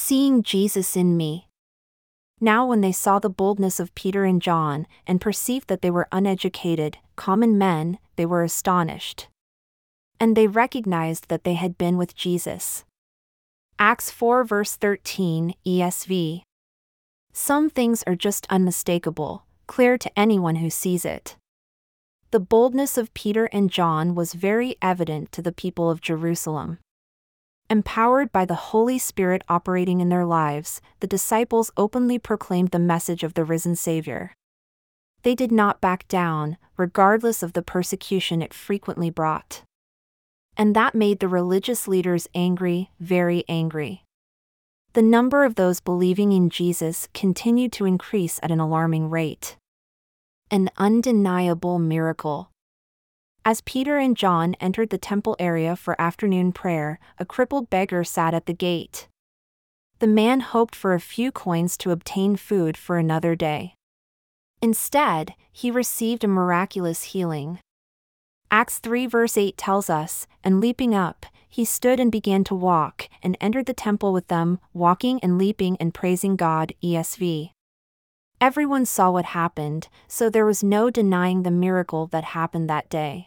Seeing Jesus in me. Now when they saw the boldness of Peter and John, and perceived that they were uneducated, common men, they were astonished. And they recognized that they had been with Jesus. Acts 4 verse 13, ESV. Some things are just unmistakable, clear to anyone who sees it. The boldness of Peter and John was very evident to the people of Jerusalem. Empowered by the Holy Spirit operating in their lives, the disciples openly proclaimed the message of the risen Savior. They did not back down, regardless of the persecution it frequently brought. And that made the religious leaders angry, very angry. The number of those believing in Jesus continued to increase at an alarming rate. An undeniable miracle. As Peter and John entered the temple area for afternoon prayer, a crippled beggar sat at the gate. The man hoped for a few coins to obtain food for another day. Instead, he received a miraculous healing. Acts 3 verse 8 tells us, "And leaping up, he stood and began to walk, and entered the temple with them, walking and leaping and praising God." ESV. Everyone saw what happened, so there was no denying the miracle that happened that day.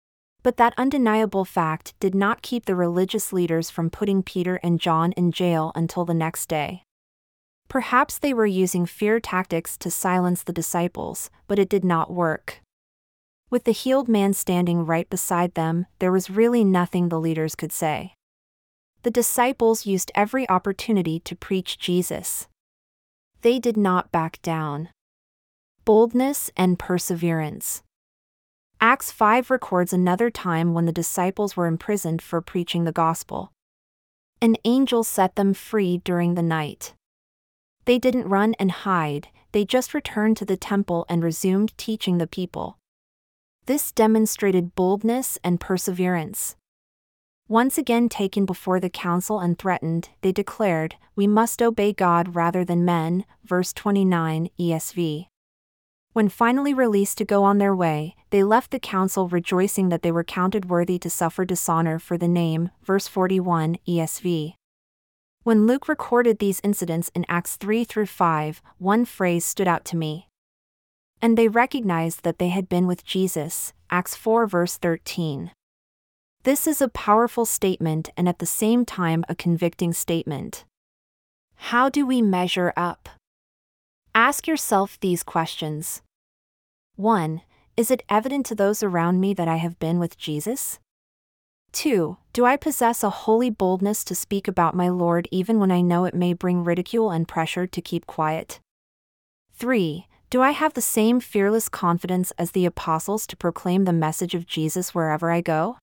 But that undeniable fact did not keep the religious leaders from putting Peter and John in jail until the next day. Perhaps they were using fear tactics to silence the disciples, but it did not work. With the healed man standing right beside them, there was really nothing the leaders could say. The disciples used every opportunity to preach Jesus. They did not back down. Boldness and perseverance. Acts 5 records another time when the disciples were imprisoned for preaching the gospel. An angel set them free during the night. They didn't run and hide, they just returned to the temple and resumed teaching the people. This demonstrated boldness and perseverance. Once again taken before the council and threatened, they declared, "We must obey God rather than men," verse 29, ESV. When finally released to go on their way, they left the council rejoicing that they were counted worthy to suffer dishonor for the name, verse 41, ESV. When Luke recorded these incidents in Acts 3 through 5, one phrase stood out to me. "And they recognized that they had been with Jesus," Acts 4 verse 13. This is a powerful statement and at the same time a convicting statement. How do we measure up? Ask yourself these questions. 1. Is it evident to those around me that I have been with Jesus? 2. Do I possess a holy boldness to speak about my Lord even when I know it may bring ridicule and pressure to keep quiet? 3. Do I have the same fearless confidence as the apostles to proclaim the message of Jesus wherever I go?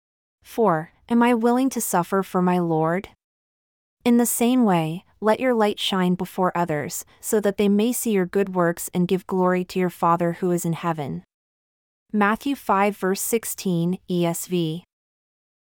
4. Am I willing to suffer for my Lord? In the same way, let your light shine before others, so that they may see your good works and give glory to your Father who is in heaven. Matthew 5 verse 16, ESV.